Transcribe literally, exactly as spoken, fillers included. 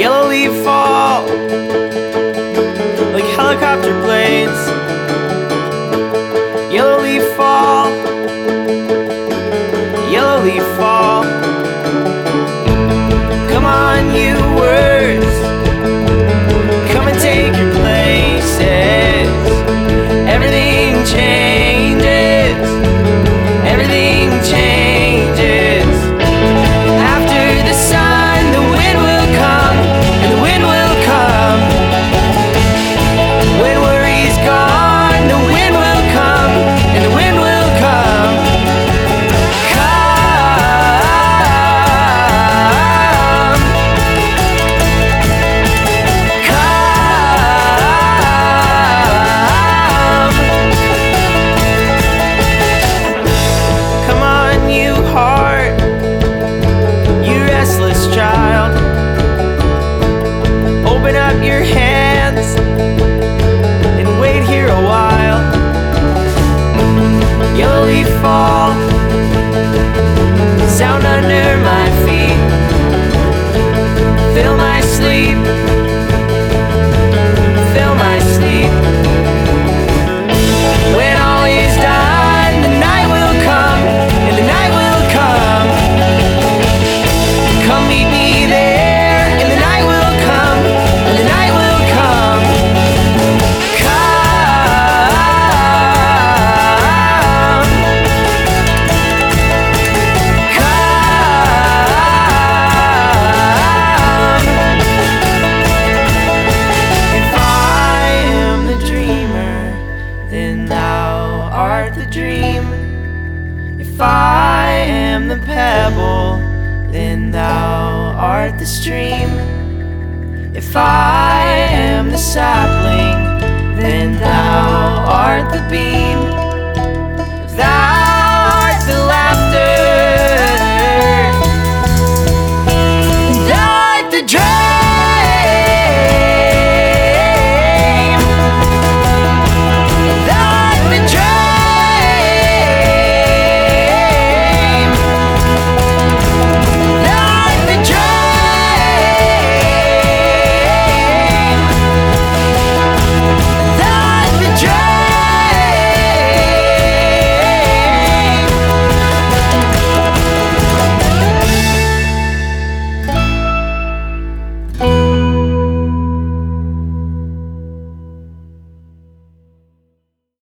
Yellow leaf fall like helicopter blades. Yellow leaf fall, yellow leaf fall. Come on, you words, come and take your places. Everything changes, everything changes. After the sun, the wind will come, and the wind will come. When worry's gone, the wind will come, and the wind will come. Come, come. Come on, you heart, you restless child. Open up your hands and wait here a while. Yellow leaf fall, sound under my feet. Fill my sleep, fill my sleep. When all is done, the night will come, and the night will come. Come meet me there, and the night will come, and the night will come. The dream. If I am the pebble, then thou art the stream. If I am the sapling, then thou art the beam. If thou